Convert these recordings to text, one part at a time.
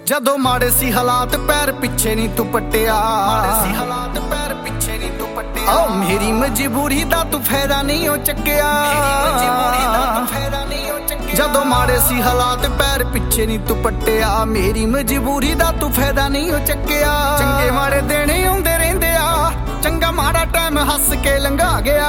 ਜਦੋਂ ਮਾੜੇ ਸੀ ਹਾਲਾਤ ਪੈਰ ਪਿੱਛੇ ਨਹੀਂ ਤੂੰ ਪੱਟਿਆ, ਮਾੜੇ ਸੀ ਹਾਲਾਤ ਪੈਰ ਪਿੱਛੇ ਨਹੀਂ ਤੂੰ ਪੱਟਿਆ। ਓ ਮੇਰੀ ਮਜਬੂਰੀ ਦਾ ਤੂੰ ਫਾਇਦਾ ਨਹੀਂ ਉਹ ਚੱਕਿਆ, ਮੇਰੀ ਮਜਬੂਰੀ ਦਾ ਤੂੰ ਫਾਇਦਾ ਨਹੀਂ ਉਹ ਚੱਕਿਆ। ਜਦੋਂ ਮਾੜੇ ਸੀ ਹਾਲਾਤ ਪੈਰ ਪਿੱਛੇ ਨਹੀਂ ਤੂੰ ਪੱਟਿਆ, ਮੇਰੀ ਮਜਬੂਰੀ ਦਾ ਤੂੰ ਫਾਇਦਾ ਨਹੀਂ ਉਹ ਚੱਕਿਆ। ਚੰਗੇ ਮਾੜੇ ਦਿਨ ਆਉਂਦੇ ਰਹਿੰਦੇ ਆ, ਚੰਗਾ ਮਾੜਾ ਟਾਈਮ ਹੱਸ ਕੇ ਲੰਘਾ ਗਿਆ।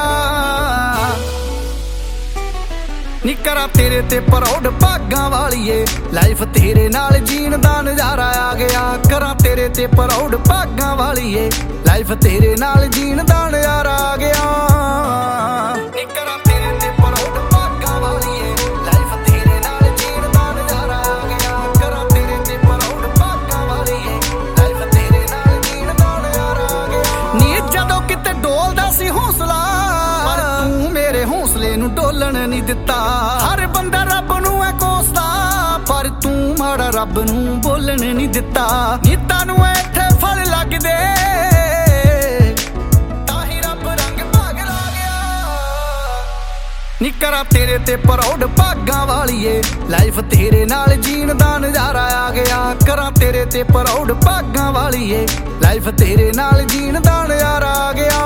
ਨੀ ਕਰਾਂ ਤੇਰੇ ਤੇ ਪਰੌੜ ਭਾਗਾਂ ਵਾਲੀਏ, ਲਾਈਫ ਤੇਰੇ ਨਾਲ ਜੀਣ ਦਾ ਨਜ਼ਾਰਾ ਆ ਗਿਆ। ਕਰਾਂ ਤੇਰੇ ਤੇ ਪਰੌੜ ਭਾਗਾਂ ਵਾਲੀਏ, ਲਾਈਫ ਤੇਰੇ ਨਾਲ ਜੀਣ ਦਾ ਨਜ਼ਾਰਾ ਆ ਗਿਆ। ਨੀ ਕਰਾਂ ਤੇਰੇ ਤੇ ਪਰੌੜ ਭਾਗਾਂ ਵਾਲੀਏ, ਲਾਈਫ ਤੇਰੇ ਨਾਲ ਜੀਣ ਦਾ ਨਜ਼ਾਰਾ ਆ ਗਿਆ। ਕਰਾਂ ਤੇਰੇ ਤੇ ਪਰੌੜ ਭਾਗਾਂ ਵਾਲੀਏ, ਲਾਈਫ ਤੇਰੇ ਨਾਲ ਜੀਣ ਦਾ ਨਜ਼ਾਰਾ ਆ ਗਿਆ। ਨੀ ਜਦੋਂ ਕਿਤੇ ਡੋਲਦਾ ਸੀ ਹੌਸਲਾ, ਪਰ ਤੂੰ ਮੇਰੇ ਹੌਸਲੇ ਨੂੰ ਡੋਲਣ ਨਹੀਂ ਦਿੱਤਾ। ਹਰ ਬੰਦਾ ਰੱਬ ਨੂੰ ਐ ਕੋਸਦਾ, ਪਰ ਤੂੰ ਮਾੜਾ ਰੱਬ ਨੂੰ ਬੋਲਣ ਨਹੀਂ ਦਿੱਤਾ। ਨੀਤਾਂ ਨੂੰ ਇੱਥੇ ਫਲ ਲੱਗਦੇ, ਤਾਂ ਹੀ ਰੱਬ ਰੰਗ ਭਾਗ ਲਾ ਗਿਆ। ਨੀ ਕਰਾਂ ਤੇਰੇ ਤੇ ਪਰੌੜ ਭਾਗਾਂ ਵਾਲੀਏ, ਲਾਈਫ ਤੇਰੇ ਨਾਲ ਜੀਣ ਦਾ ਨਜ਼ਾਰਾ ਆ ਗਿਆ। ਕਰਾਂ ਤੇਰੇ ਤੇ ਪਰੌੜ ਭਾਗਾਂ ਵਾਲੀਏ, ਲਾਈਫ ਤੇਰੇ ਨਾਲ ਜੀਣ ਦਾ ਨਜ਼ਾਰਾ ਆ ਗਿਆ।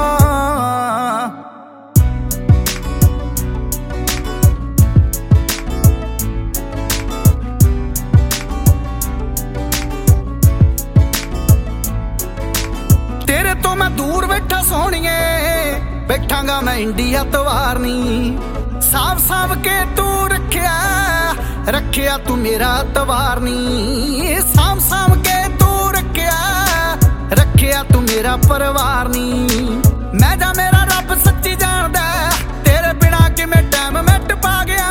ਤੇਰੇ ਤੋਂ ਮੈਂ ਦੂਰ ਬੈਠਾ ਸੋਹਣੀਏ, ਬੈਠਾਂਗਾ ਮੈਂ ਇੰਡੀਆ ਤਵਾਰਨੀ। ਸਾਂਭ ਸਾਂਭ ਕੇ ਤੂੰ ਰੱਖਿਆ ਤੂੰ ਮੇਰਾ ਤਵਾਰਨੀ। ਸਾਂਭ ਸਾਂਭ ਕੇ ਤੂੰ ਰੱਖਿਆ ਤੂੰ ਮੇਰਾ ਪਰਿਵਾਰ ਨੀ। ਮੈਂ ਜਾਂ ਮੇਰਾ ਰੱਬ ਸੱਚੀ ਜਾਣਦਾ, ਤੇਰੇ ਬਿਨਾ ਕਿਵੇਂ ਟਾਈਮ ਮਿੱਟ ਪਾ ਗਿਆ।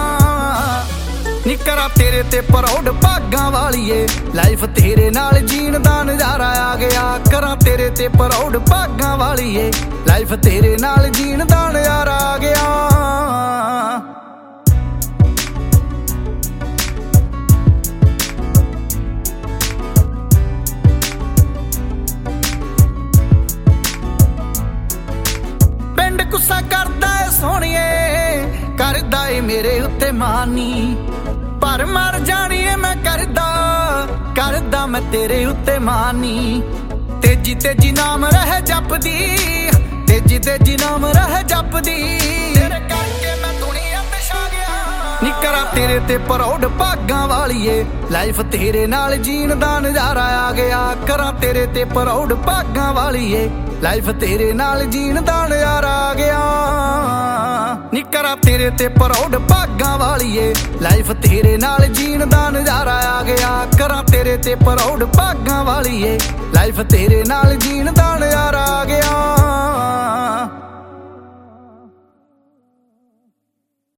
ਨੀ ਕਰਾਂ ਤੇਰੇ ਤੇ ਪਰੌੜ ਭਾਗਾਂ ਵਾਲੀਏ, ਲਾਈਫ ਤੇਰੇ ਨਾਲ ਜੀਣ ਦਾ ਨਜ਼ਾਰਾ ਆ ਗਿਆ। ਕਰਾਂ ਤੇਰੇ ਤੇ ਪਰੌੜ ਭਾਗਾਂ ਵਾਲੀਏ, ਲਾਈਫ ਤੇਰੇ ਨਾਲ ਜੀਣ ਦਾ ਨਜ਼ਾਰਾ ਆ ਗਿਆ। ਪਿੰਡ ਗੁੱਸਾ ਕਰਦਾ ਏ ਸੋਹਣੀਏ, ਕਰਦਾ ਏ ਮੇਰੇ ਉੱਤੇ ਮਾਨੀ। ਪਰ ਮਰ ਜਾਣੀਏ ਮੈਂ ਕਰਦਾ ਮੈਂ ਤੇਰੇ ਉੱਤੇ ਮਾਨੀ। ਤੇਜੀ ਤੇਜੀ ਨਾਮ ਰਹਿ ਜਪਦੀ, ਤੇਜੀ ਤੇਜੀ ਨਾਮ ਰਹਿ ਜਪਦੀ। ਤੇਰੇ ਕਰਕੇ ਮੈਂ ਦੁਨੀਆ ਤੇ ਛਾ ਗਿਆ। ਨੀ ਕਰਾਂ ਤੇਰੇ ਤੇ ਪਰੌੜ ਭਾਗਾਂ ਵਾਲੀਏ, ਲਾਈਫ ਤੇਰੇ ਨਾਲ ਜੀਣ ਦਾ ਨਜ਼ਾਰਾ ਆ ਗਿਆ। ਕਰਾਂ ਤੇਰੇ ਤੇ ਪਰੌੜ ਭਾਗਾਂ ਵਾਲੀਏ, ਲਾਈਫ ਤੇਰੇ ਨਾਲ ਜੀਣ ਦਾ ਨਜ਼ਾਰਾ ਆ ਗਿਆ। ਨੀ ਕਰਾਂ ਤੇਰੇ ਤੇ ਪਰੌੜ ਭਾਗਾਂ ਵਾਲੀਏ, ਲਾਈਫ ਤੇਰੇ ਨਾਲ ਜੀਣ ਦਾ ਨਜ਼ਾਰਾ ਆ ਗਿਆ। ਕਰਾਂ ਤੇਰੇ ਤੇ ਪਰੌੜ ਭਾਗਾਂ ਵਾਲੀਏ, ਲਾਈਫ ਤੇਰੇ ਨਾਲ ਜੀਣ ਦਾ ਨਜ਼ਾਰਾ